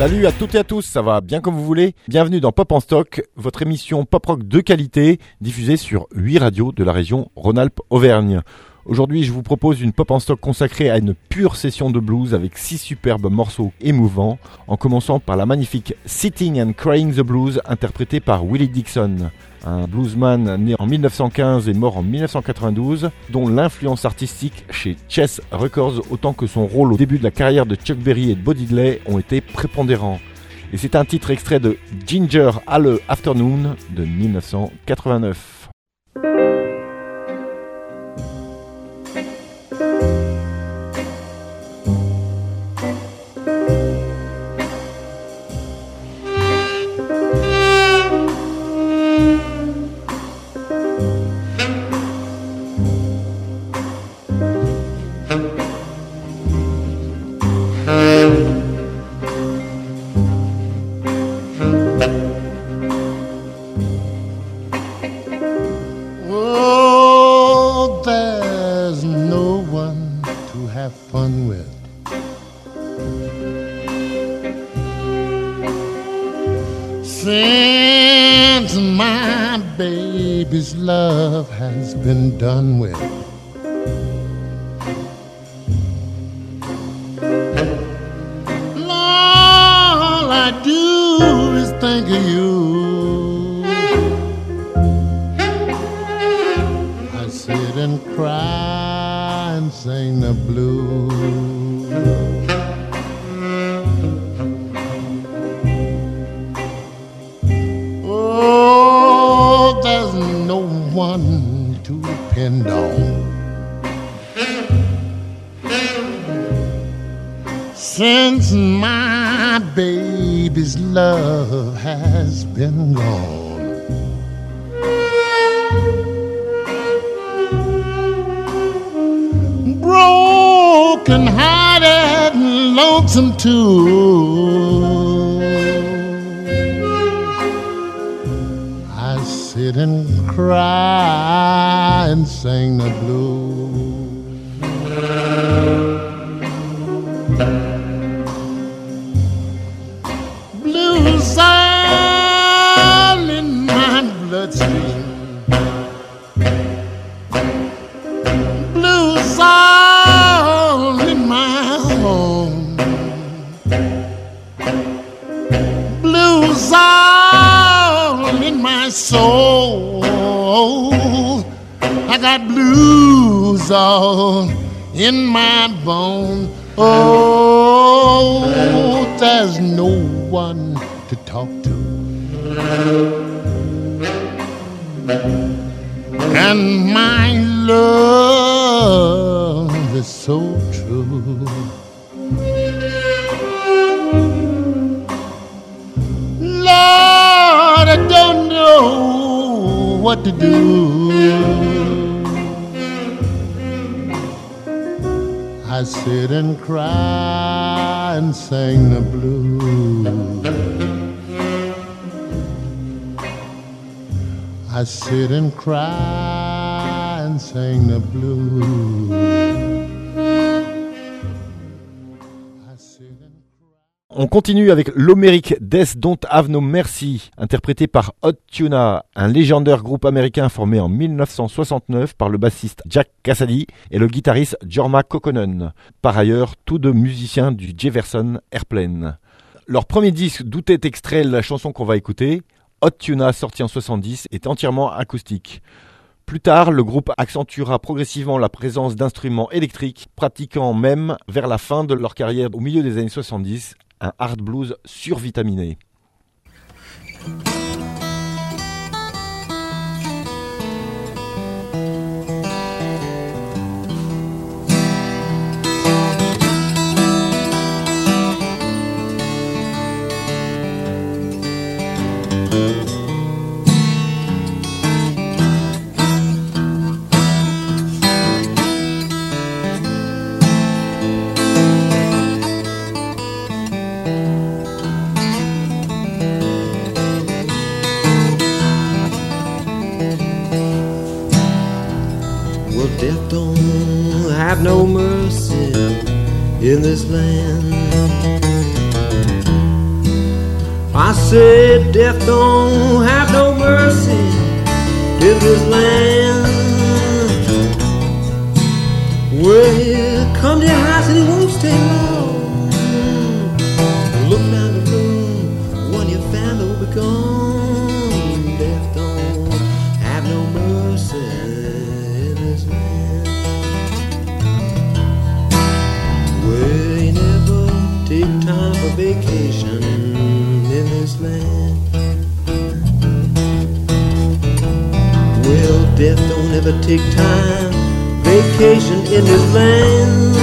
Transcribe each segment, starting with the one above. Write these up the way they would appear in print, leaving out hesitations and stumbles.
Salut à toutes et à tous, ça va bien comme vous voulez. Bienvenue dans Pop en Stock, votre émission pop rock de qualité, diffusée sur 8 radios de la région Rhône-Alpes-Auvergne. Aujourd'hui, je vous propose une Pop en Stock consacrée à une pure session de blues avec 6 superbes morceaux émouvants, en commençant par la magnifique Sitting and Crying the Blues, interprétée par Willie Dixon, un bluesman né en 1915 et mort en 1992, dont l'influence artistique chez Chess Records autant que son rôle au début de la carrière de Chuck Berry et de Bo Diddley ont été prépondérants. Et c'est un titre extrait de Ginger Alle Afternoon de 1989. Since my baby's love has been done with, all I do is think of you. I sit and cry and sing the blues. One to depend on. Since my baby's love has been gone, broken hearted and lonesome too, sit and cry and sing the blues. Blues all in my bloodstream. Blues all in my home. Blues all in my soul. I got blues all in my bones. Oh, there's no one to talk to, and my love is so true. Lord, I don't know what to do. I sit and cry and sing the blues. I sit and cry and sing the blues. On continue avec l'Homeric Death Don't Have No Mercy, interprété par Hot Tuna, un légendaire groupe américain formé en 1969 par le bassiste Jack Cassady et le guitariste Jorma Kokkonen, par ailleurs tous deux musiciens du Jefferson Airplane. Leur premier disque d'où est extrait la chanson qu'on va écouter, Hot Tuna, sorti en 70, est entièrement acoustique. Plus tard, le groupe accentuera progressivement la présence d'instruments électriques, pratiquant même, vers la fin de leur carrière au milieu des années 70, un hard blues survitaminé. Death don't have no mercy in this land. I said death don't have no mercy in this land. Well, here come your house and it won't stay long. Look down the room, one of your family will be gone. Death don't have no mercy in this land. Well, you never take time for vacation in this land. Well, death don't ever take time vacation in this land.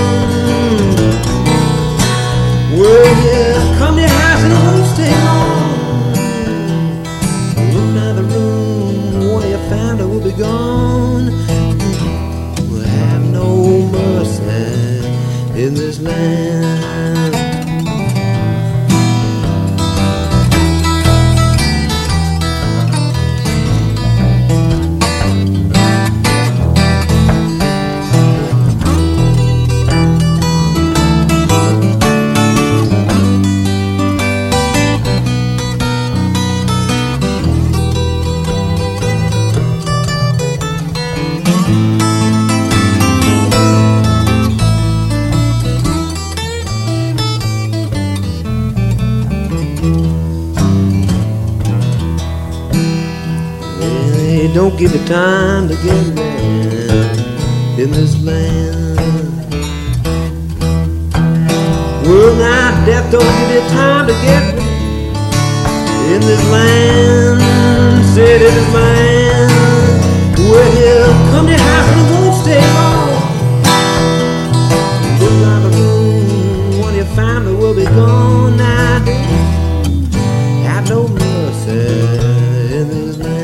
Well, yeah, come to your house and it won't stay long. Look down the room, one of your family will be gone. We'll have no mercy in this land. Don't give it time to get mad in this land. Well, now death don't give you time to get mad in this land. Said in this land. Well, come to your house and it won't stay long. Look around the room, one of your family will be gone. Now have no mercy in this land.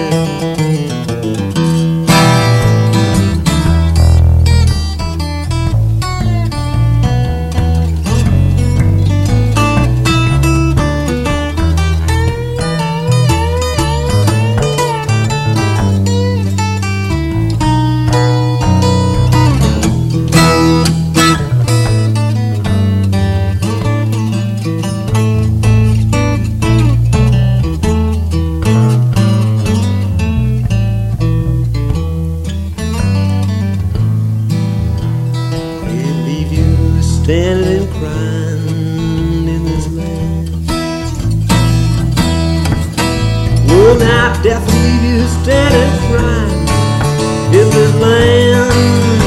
Standing and crying in this land. Well, now death will leave you standing and crying in this land.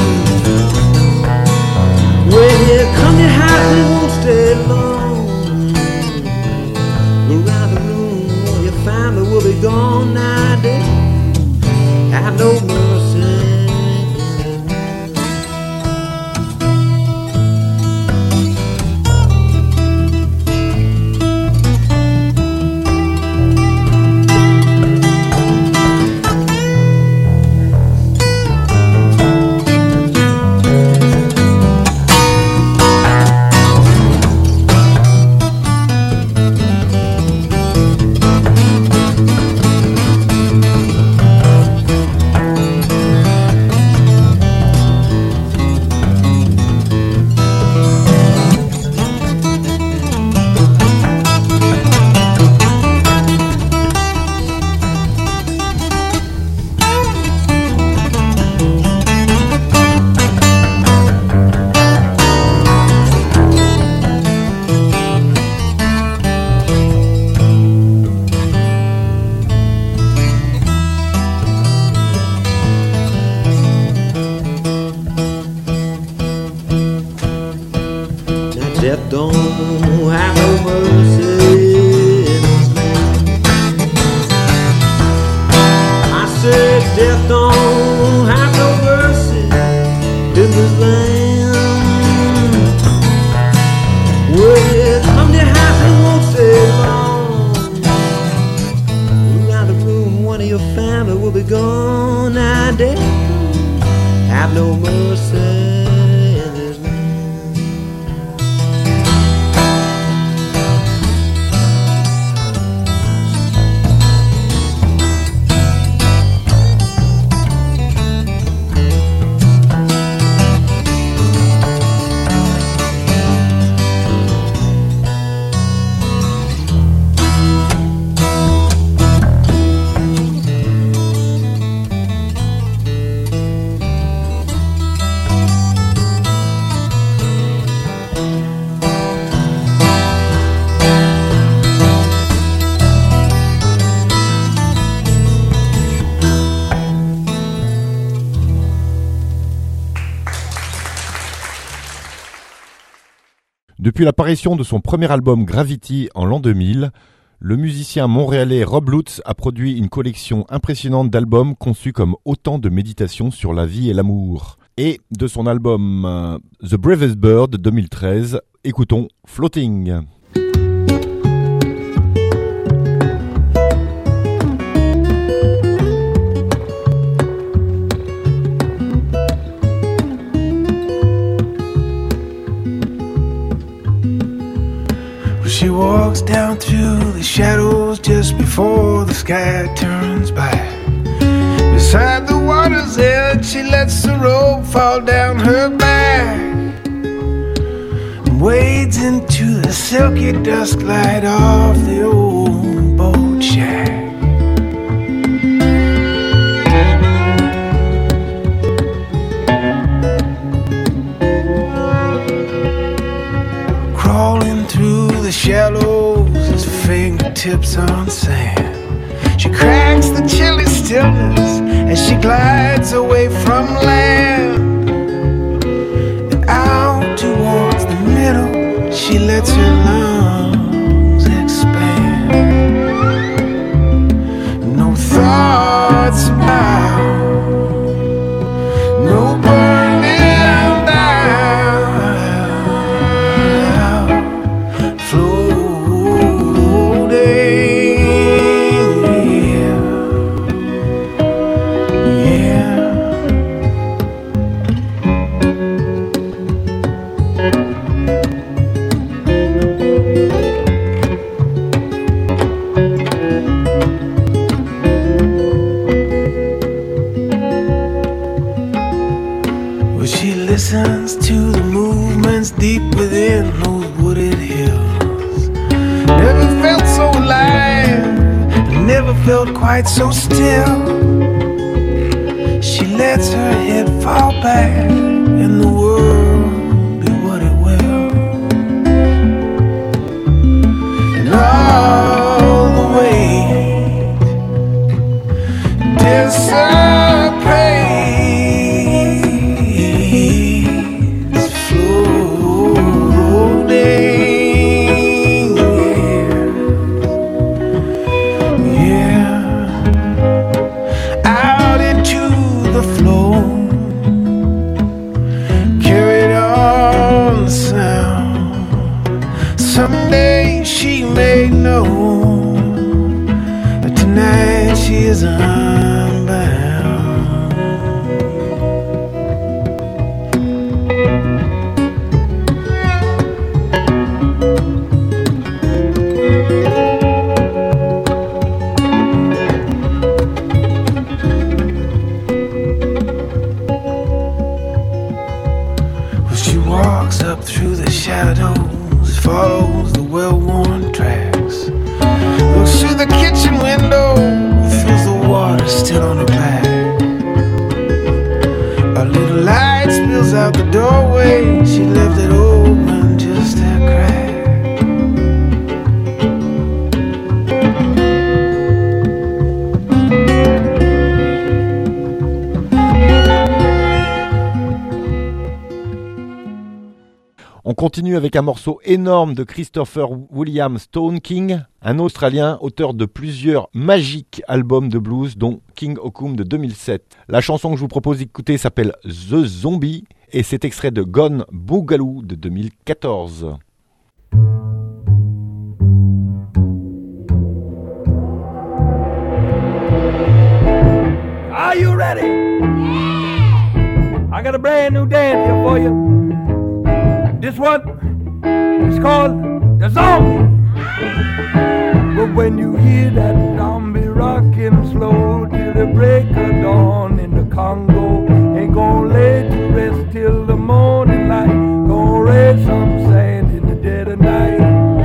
Well, here come your house and it won't stay long. Around the room, all your family will be gone now. They have no mercy. Death don't have no mercy in this land. I said death don't have no mercy in this land. Well, yeah, come to your house and won't stay long. Around the room, one of your family will be gone. Now death have no mercy. Depuis l'apparition de son premier album Gravity en l'an 2000, le musicien montréalais Rob Lutz a produit une collection impressionnante d'albums conçus comme autant de méditations sur la vie et l'amour. Et de son album The Bravest Bird 2013, écoutons Floating. She walks down through the shadows just before the sky turns black. Beside the water's edge, she lets the rope fall down her back and wades into the silky dusk light of the old boat shack. Crawling through the shallows, his fingertips on sand. She cracks the chilly stillness as she glides away from land. And out towards the middle, she lets her lungs expand. No thoughts about, no burning down, listens to the movements deep within those wooded hills. Never felt so alive, never felt quite so still. She lets her head fall back and the world be what it will. And all the weight dissipates. Someday she may know, but tonight she is unbound. Well, she walks up through the shadows, follows the well-worn tracks, looks through the kitchen window, feels the water still on her back. A little light spills out the doorway, she left it open just a crack. On continue avec un morceau énorme de Christopher William Stone King, un Australien auteur de plusieurs magiques albums de blues, dont King Okum de 2007. La chanson que je vous propose d'écouter s'appelle The Zombie et c'est extrait de Gone Boogaloo de 2014. Are you ready? Yeah! I got a brand new dance here for you. This one is called The Zombie. But when you hear that zombie rocking slow till the break of dawn in the Congo, ain't gonna lay to rest till the morning light, gonna raise some sand in the dead of night.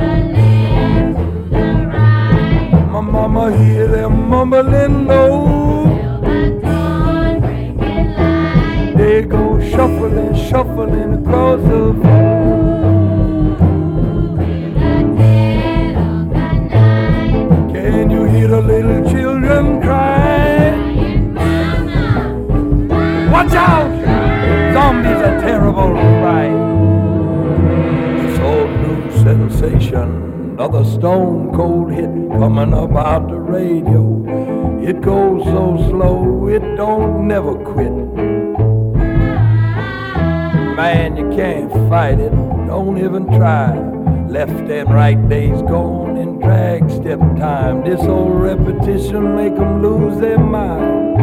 My mama hear them mumbling low, they go shuffling, shuffling across the floor. Can you hear the little children cry? Watch out! Zombies are terrible to ride. This old vibration of the stone cold hit coming up out the radio. It goes so slow, it don't never quit. Man, you can't fight it, don't even try. Left and right days gone in drag step time. This old repetition make them lose their mind.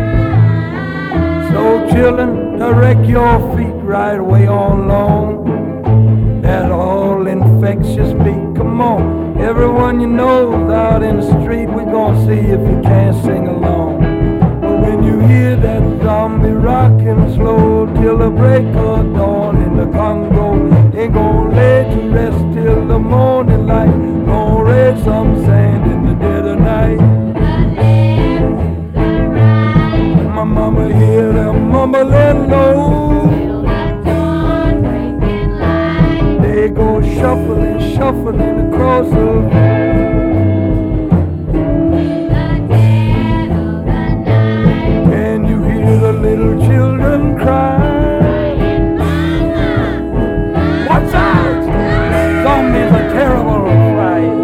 So children, direct your feet right away on long. That all infectious beat, come on. Everyone you know's out in the street, we gonna see if you can't sing along. But when you hear that zombie rockin' slow till the break of dawn in the Congo, ain't gonna lay to rest till the morning light. Gonna raise some sand in the dead of night. My mama hear them mumbling low. They go shuffling, shuffling across the Can you hear the little children cry? Watch out! Zombies are terrible fright.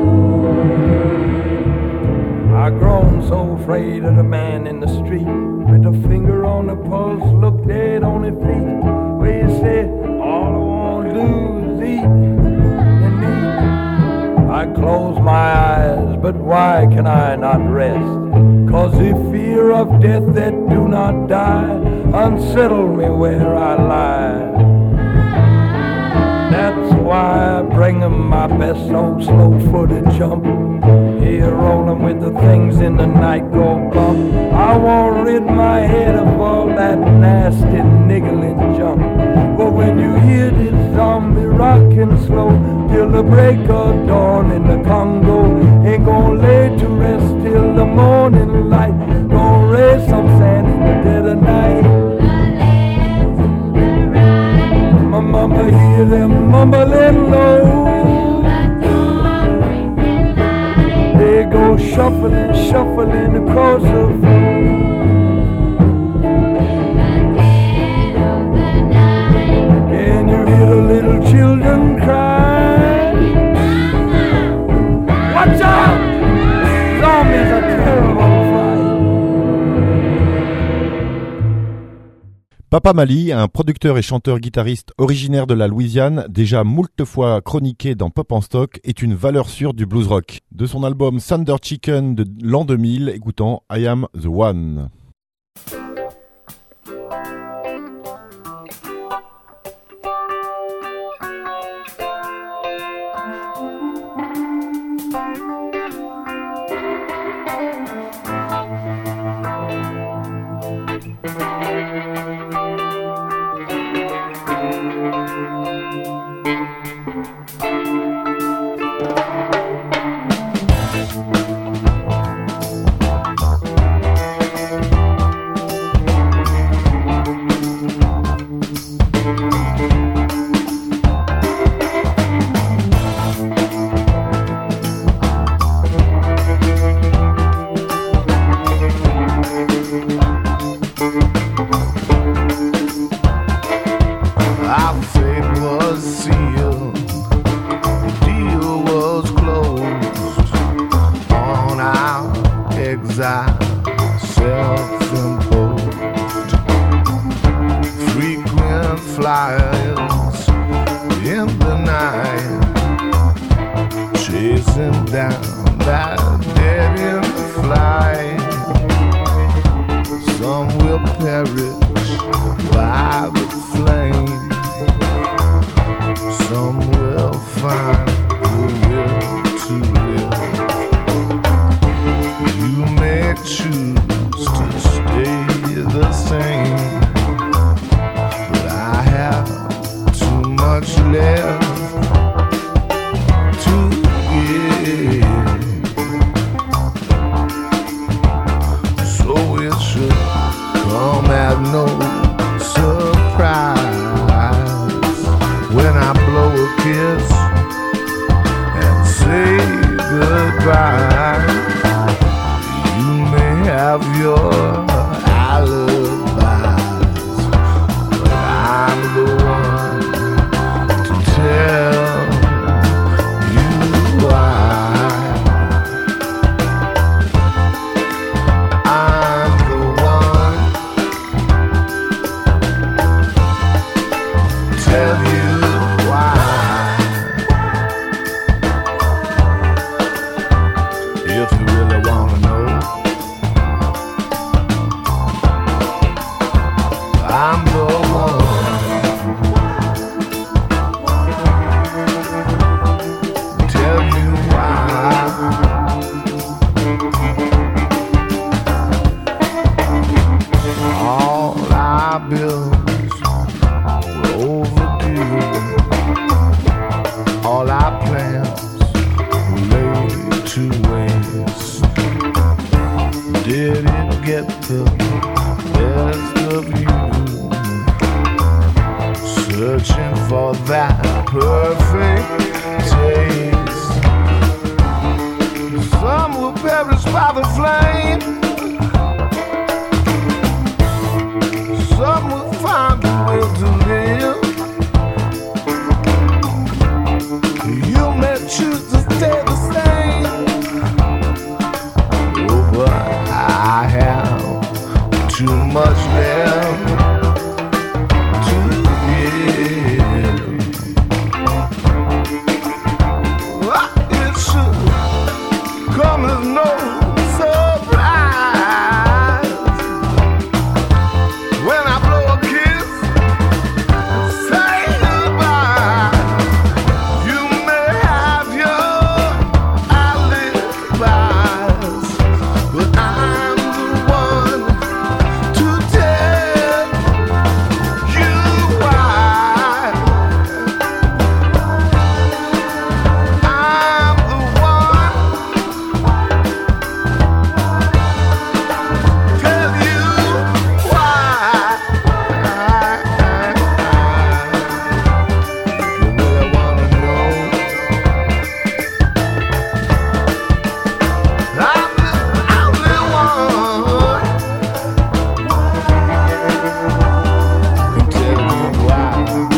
I grown so afraid of the man in the street with a finger on the pulse, look dead on his feet. Where you say, all I wanna do is eat and eat. I close my eyes, but why can I not rest? 'Cause the fear of death that do not die unsettle me where I lie. That's why I bring 'em my best old slow-footed jump. Here rolling with the things in the night go bump. I won't rid my head of all that nasty niggling junk. But when you hear this zombie rockin' slow till the break of dawn in the Congo, ain't gonna lay to rest till the morning light. Gonna raise some sand in the dead of night. My mama hear them mumbling low. They go shuffling, shuffling across the floor. Can you hear the little children cry? Watch out! Zombies are terrible fright. Papa Mali, un producteur et chanteur-guitariste originaire de la Louisiane, déjà moult fois chroniqué dans Pop en Stock, est une valeur sûre du blues rock. De son album Thunder Chicken de l'an 2000, écoutons I Am the One. You I'm the one. Tell you why. All our bills were overdue. All our plans were laid to waste. Did it get the best of you? Searching for that perfect taste. Some will perish by the flame. Some will find the will to live. You may choose to stay the same. Oh, but I have too much left to give. Well, it should come as no surprise when I blow a kiss and say goodbye. You may have your alibis, but I'm the one to tell you why. I'm the one tell you why. You really wanna know? I'm the only one can tell you why.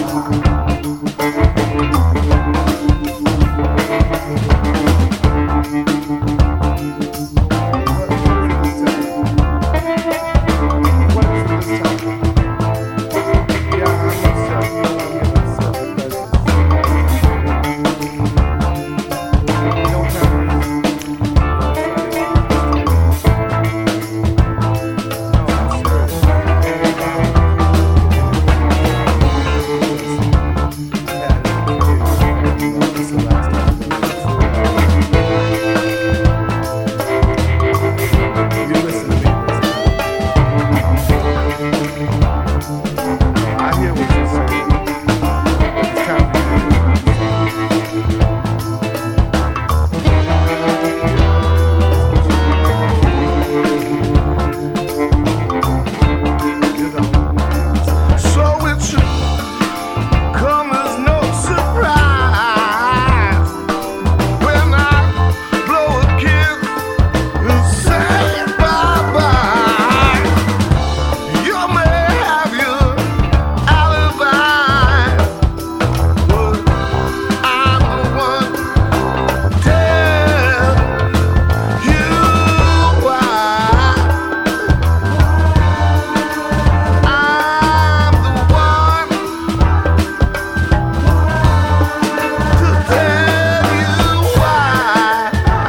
I hear what you're saying. It's so it should come as no surprise when I blow a kiss and say bye-bye. You may have your alibi, but I'm the one tell you why. I'm the one to tell you why.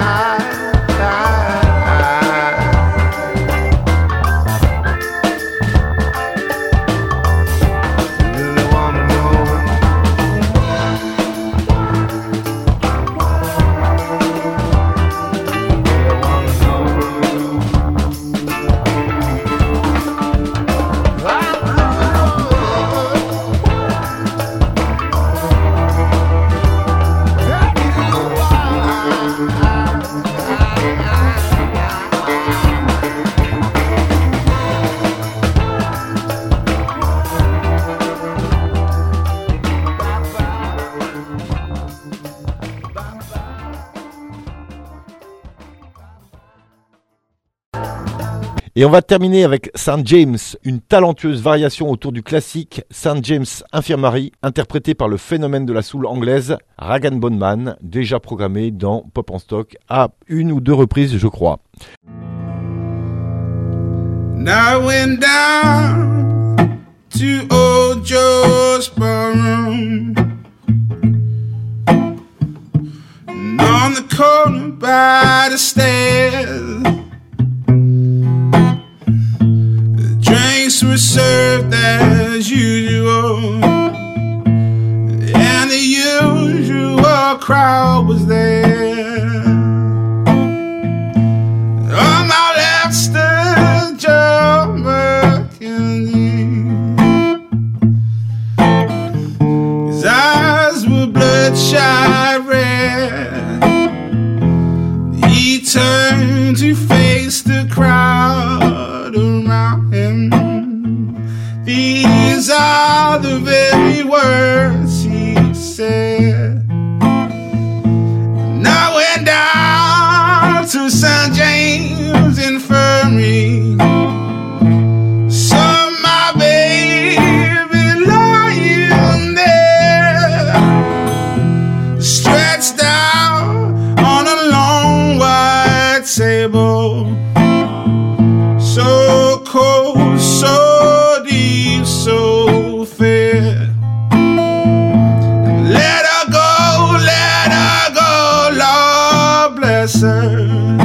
You really wanna know? Et on va terminer avec St. James, une talentueuse variation autour du classique St. James Infirmary, interprété par le phénomène de la soul anglaise Rag & Bone Man, déjà programmé dans Pop en Stock à une ou deux reprises, je crois. Now I went down to old Joe's barroom, and on the corner by the stairs, the drinks were served laughed as usual, and the usual crowd was there. On my left stood Joe McKenzie. His eyes were bloodshot red. He turned to face the crowd around him. These are the very words he said. And I went down to St. James Infirmary, saw my baby lying there, stretched out on a long white table, so cold, so deep, so fair. Let her go, Lord bless her.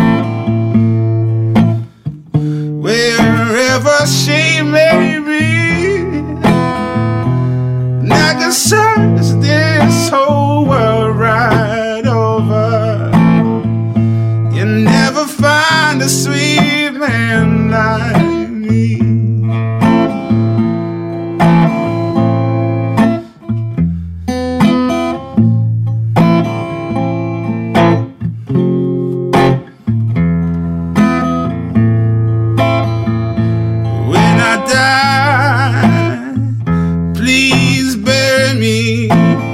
Wherever she may be, and I can search this whole world right over. You never find a sweet man like me. When I die, please bury me.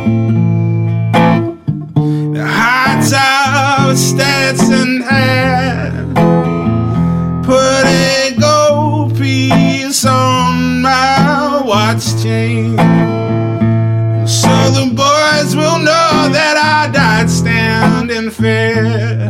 The high top Stetson hat, put a gold piece on my watch chain, so the boys will know that I died standing fair.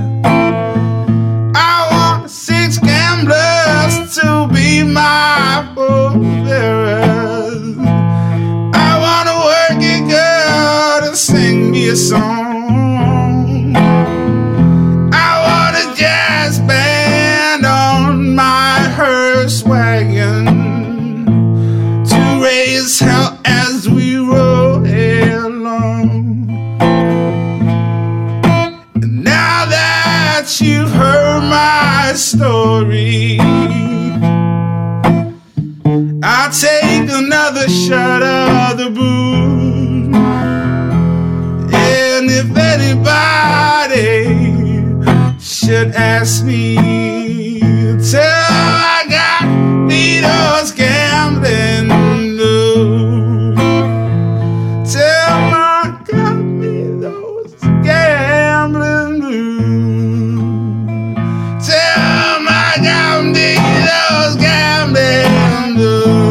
I want 6 gamblers to be my pallbearers. I want a working girl to sing me a song. I want a jazz band on my hearse wagon to raise hell as we roll along. And now that you've heard my story, I'll take another shot of the booze. And if anybody should ask me, tell I got those gambling blues. Tell I got me those gambling blues. Tell I got me those gambling blues.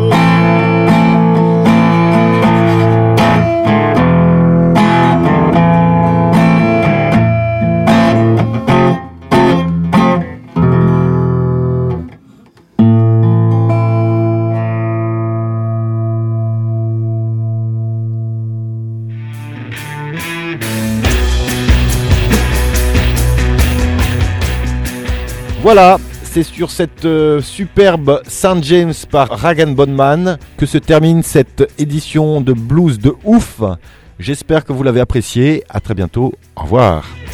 Voilà, c'est sur cette superbe St. James par Rag & Bone Man que se termine cette édition de Blues de ouf. J'espère que vous l'avez apprécié. À très bientôt. Au revoir.